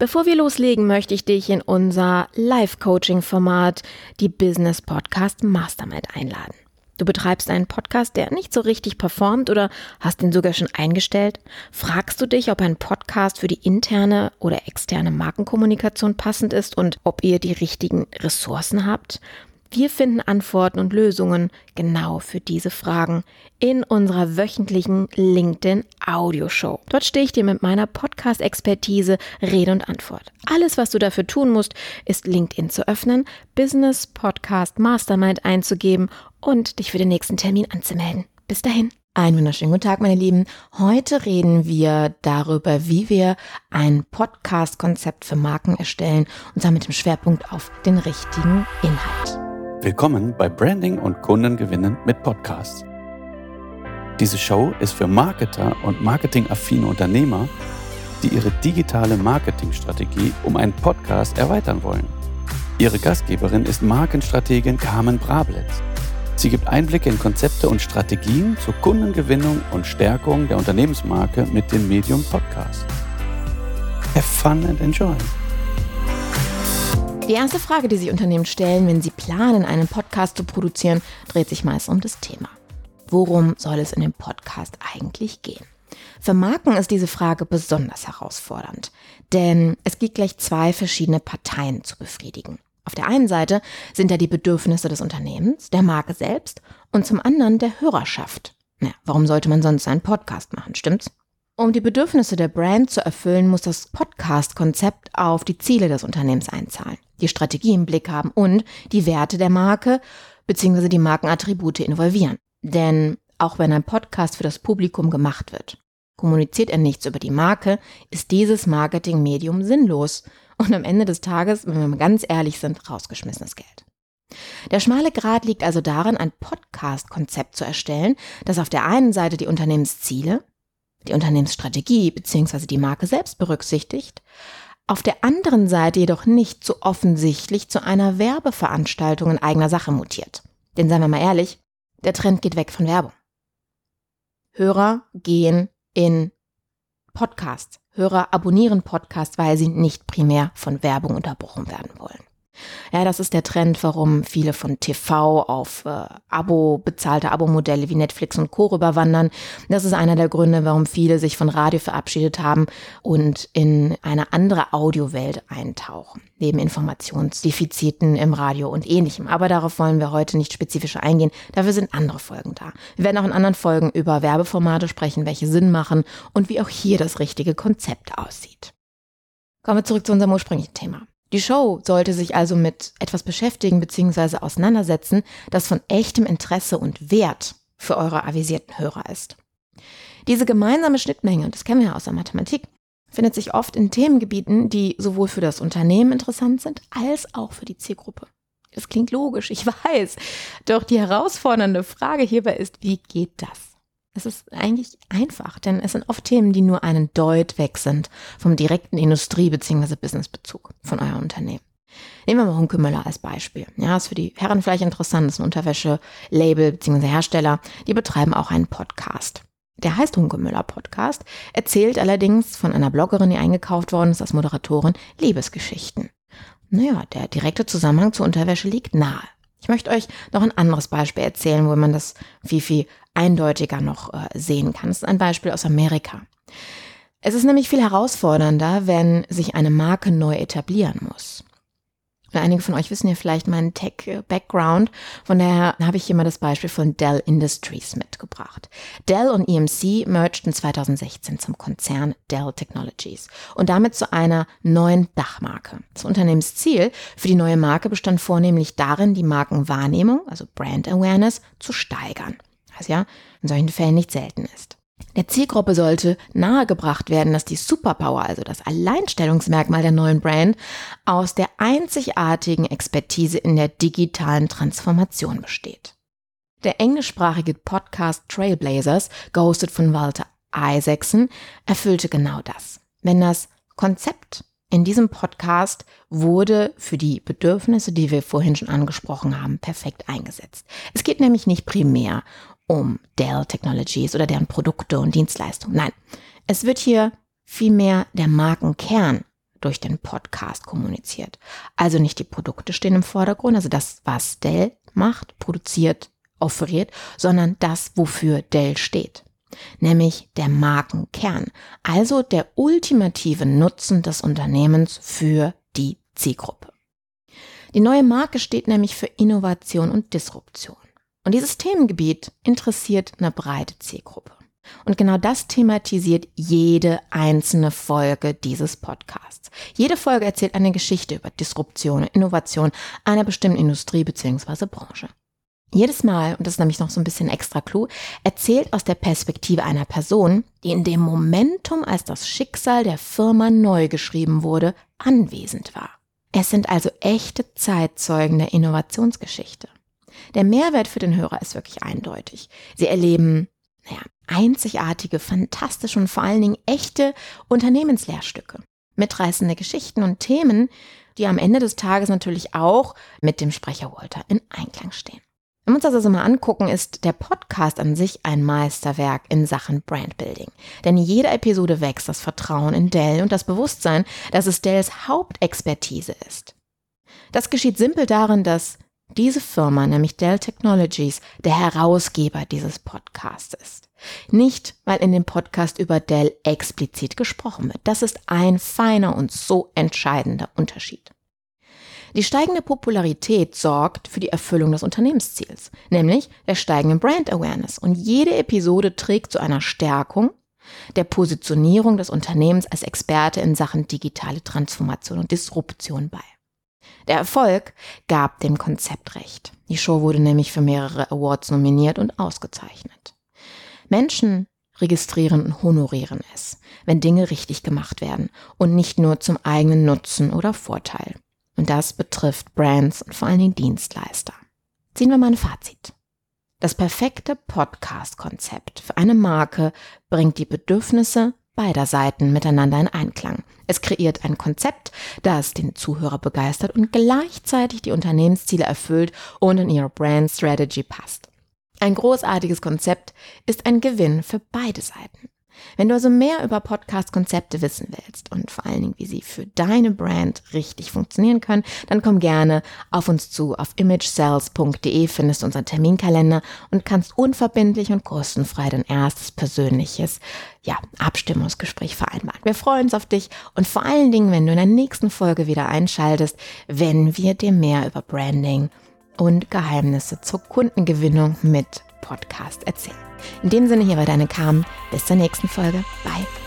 Bevor wir loslegen, möchte ich dich in unser Live-Coaching-Format, die Business Podcast Mastermind, einladen. Du betreibst einen Podcast, der nicht so richtig performt oder hast ihn sogar schon eingestellt? Fragst du dich, ob ein Podcast für die interne oder externe Markenkommunikation passend ist und ob ihr die richtigen Ressourcen habt? Wir finden Antworten und Lösungen genau für diese Fragen in unserer wöchentlichen LinkedIn-Audioshow. Dort stehe ich dir mit meiner Podcast-Expertise Rede und Antwort. Alles, was du dafür tun musst, ist LinkedIn zu öffnen, Business Podcast Mastermind einzugeben und dich für den nächsten Termin anzumelden. Bis dahin. Einen wunderschönen guten Tag, meine Lieben. Heute reden wir darüber, wie wir ein Podcast-Konzept für Marken erstellen, und zwar mit dem Schwerpunkt auf den richtigen Inhalt. Willkommen bei Branding und Kundengewinnen mit Podcasts. Diese Show ist für Marketer und marketingaffine Unternehmer, die ihre digitale Marketingstrategie um einen Podcast erweitern wollen. Ihre Gastgeberin ist Markenstrategin Carmen Brablitz. Sie gibt Einblicke in Konzepte und Strategien zur Kundengewinnung und Stärkung der Unternehmensmarke mit dem Medium Podcast. Have fun and enjoy! Die erste Frage, die sich Unternehmen stellen, wenn sie planen, einen Podcast zu produzieren, dreht sich meist um das Thema. Worum soll es in dem Podcast eigentlich gehen? Für Marken ist diese Frage besonders herausfordernd, denn es gibt gleich zwei verschiedene Parteien zu befriedigen. Auf der einen Seite sind da die Bedürfnisse des Unternehmens, der Marke selbst, und zum anderen der Hörerschaft. Warum sollte man sonst einen Podcast machen, stimmt's? Um die Bedürfnisse der Brand zu erfüllen, muss das Podcast-Konzept auf die Ziele des Unternehmens einzahlen, die Strategie im Blick haben und die Werte der Marke bzw. die Markenattribute involvieren. Denn auch wenn ein Podcast für das Publikum gemacht wird, kommuniziert er nichts über die Marke, ist dieses Marketingmedium sinnlos und am Ende des Tages, wenn wir mal ganz ehrlich sind, rausgeschmissenes Geld. Der schmale Grat liegt also darin, ein Podcast-Konzept zu erstellen, das auf der einen Seite die Unternehmensziele, die Unternehmensstrategie bzw. die Marke selbst berücksichtigt, auf der anderen Seite jedoch nicht so offensichtlich zu einer Werbeveranstaltung in eigener Sache mutiert. Denn seien wir mal ehrlich, der Trend geht weg von Werbung. Hörer gehen in Podcasts. Hörer abonnieren Podcasts, weil sie nicht primär von Werbung unterbrochen werden wollen. Ja, das ist der Trend, warum viele von TV auf bezahlte Abo-Modelle wie Netflix und Co. rüberwandern. Das ist einer der Gründe, warum viele sich von Radio verabschiedet haben und in eine andere Audiowelt eintauchen, neben Informationsdefiziten im Radio und Ähnlichem. Aber darauf wollen wir heute nicht spezifischer eingehen. Dafür sind andere Folgen da. Wir werden auch in anderen Folgen über Werbeformate sprechen, welche Sinn machen und wie auch hier das richtige Konzept aussieht. Kommen wir zurück zu unserem ursprünglichen Thema. Die Show sollte sich also mit etwas beschäftigen bzw. auseinandersetzen, das von echtem Interesse und Wert für eure avisierten Hörer ist. Diese gemeinsame Schnittmenge, das kennen wir ja aus der Mathematik, findet sich oft in Themengebieten, die sowohl für das Unternehmen interessant sind, als auch für die Zielgruppe. Das klingt logisch, ich weiß, doch die herausfordernde Frage hierbei ist, wie geht das? Es ist eigentlich einfach, denn es sind oft Themen, die nur einen Deut weg sind vom direkten Industrie- bzw. Businessbezug von eurem Unternehmen. Nehmen wir mal Hunkemöller als Beispiel. Ja, ist für die Herren vielleicht interessant, das ist ein Unterwäsche-Label bzw. Hersteller, die betreiben auch einen Podcast. Der heißt Hunkemöller Podcast, erzählt allerdings von einer Bloggerin, die eingekauft worden ist als Moderatorin, Liebesgeschichten. Der direkte Zusammenhang zur Unterwäsche liegt nahe. Ich möchte euch noch ein anderes Beispiel erzählen, wo man das viel eindeutiger noch sehen kann. Das ist ein Beispiel aus Amerika. Es ist nämlich viel herausfordernder, wenn sich eine Marke neu etablieren muss. Einige von euch wissen ja vielleicht meinen Tech-Background, von daher habe ich hier mal das Beispiel von Dell Industries mitgebracht. Dell und EMC mergten 2016 zum Konzern Dell Technologies und damit zu einer neuen Dachmarke. Das Unternehmensziel für die neue Marke bestand vornehmlich darin, die Markenwahrnehmung, also Brand Awareness, zu steigern, was ja in solchen Fällen nicht selten ist. Der Zielgruppe sollte nahegebracht werden, dass die Superpower, also das Alleinstellungsmerkmal der neuen Brand, aus der einzigartigen Expertise in der digitalen Transformation besteht. Der englischsprachige Podcast Trailblazers, gehostet von Walter Isaacson, erfüllte genau das. Wenn das Konzept in diesem Podcast wurde für die Bedürfnisse, die wir vorhin schon angesprochen haben, perfekt eingesetzt. Es geht nämlich nicht primär um Dell Technologies oder deren Produkte und Dienstleistungen. Nein, es wird hier vielmehr der Markenkern durch den Podcast kommuniziert. Also nicht die Produkte stehen im Vordergrund, also das, was Dell macht, produziert, offeriert, sondern das, wofür Dell steht. Nämlich der Markenkern, also der ultimative Nutzen des Unternehmens für die Zielgruppe. Die neue Marke steht nämlich für Innovation und Disruption. Und dieses Themengebiet interessiert eine breite Zielgruppe. Und genau das thematisiert jede einzelne Folge dieses Podcasts. Jede Folge erzählt eine Geschichte über Disruption und Innovation einer bestimmten Industrie bzw. Branche. Jedes Mal, und das ist nämlich noch so ein bisschen extra Clou, erzählt aus der Perspektive einer Person, die in dem Momentum, als das Schicksal der Firma neu geschrieben wurde, anwesend war. Es sind also echte Zeitzeugen der Innovationsgeschichte. Der Mehrwert für den Hörer ist wirklich eindeutig. Sie erleben einzigartige, fantastische und vor allen Dingen echte Unternehmenslehrstücke. Mitreißende Geschichten und Themen, die am Ende des Tages natürlich auch mit dem Sprecher Walter in Einklang stehen. Wenn wir uns das also mal angucken, ist der Podcast an sich ein Meisterwerk in Sachen Brandbuilding. Denn in jeder Episode wächst das Vertrauen in Dell und das Bewusstsein, dass es Dells Hauptexpertise ist. Das geschieht simpel darin, dass diese Firma, nämlich Dell Technologies, der Herausgeber dieses Podcasts ist. Nicht, weil in dem Podcast über Dell explizit gesprochen wird. Das ist ein feiner und so entscheidender Unterschied. Die steigende Popularität sorgt für die Erfüllung des Unternehmensziels, nämlich der steigenden Brand Awareness. Und jede Episode trägt zu einer Stärkung der Positionierung des Unternehmens als Experte in Sachen digitale Transformation und Disruption bei. Der Erfolg gab dem Konzept recht. Die Show wurde nämlich für mehrere Awards nominiert und ausgezeichnet. Menschen registrieren und honorieren es, wenn Dinge richtig gemacht werden und nicht nur zum eigenen Nutzen oder Vorteil. Und das betrifft Brands und vor allen Dingen Dienstleister. Ziehen wir mal ein Fazit. Das perfekte Podcast-Konzept für eine Marke bringt die Bedürfnisse beider Seiten miteinander in Einklang. Es kreiert ein Konzept, das den Zuhörer begeistert und gleichzeitig die Unternehmensziele erfüllt und in ihre Brand Strategy passt. Ein großartiges Konzept ist ein Gewinn für beide Seiten. Wenn du also mehr über Podcast-Konzepte wissen willst und vor allen Dingen, wie sie für deine Brand richtig funktionieren können, dann komm gerne auf uns zu. Auf imagesales.de findest du unseren Terminkalender und kannst unverbindlich und kostenfrei dein erstes persönliches Abstimmungsgespräch vereinbaren. Wir freuen uns auf dich und vor allen Dingen, wenn du in der nächsten Folge wieder einschaltest, wenn wir dir mehr über Branding und Geheimnisse zur Kundengewinnung mit Podcast erzählen. In dem Sinne, hier war deine Carmen. Bis zur nächsten Folge. Bye.